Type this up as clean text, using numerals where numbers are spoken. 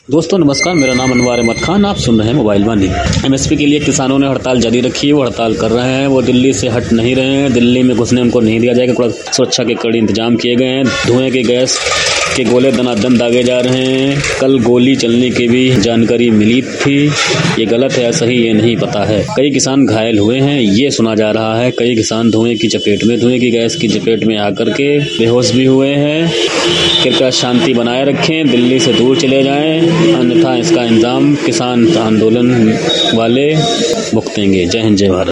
दोस्तों नमस्कार, मेरा नाम अनवर अहमद खान। आप सुन रहे हैं मोबाइल वाणी। एमएसपी के लिए किसानों ने हड़ताल जारी रखी है। वो हड़ताल कर रहे हैं, वो दिल्ली से हट नहीं रहे हैं। दिल्ली में घुसने उनको नहीं दिया जाएगा। सुरक्षा के कड़े इंतजाम किए गए हैं। धुएं के गैस के गोले दनादन दागे जा रहे हैं। कल गोली चलने की भी जानकारी मिली थी। ये गलत है या सही ये नहीं पता है। कई किसान घायल हुए हैं ये सुना जा रहा है। कई किसान धुएं की गैस की चपेट में आकर के बेहोश भी हुए हैं। कृपया शांति बनाए रखें, दिल्ली से दूर चले जाएं, अन्यथा इसका इंतजाम किसान आंदोलन वाले भुगतेंगे। जय हिंद, जय भारत।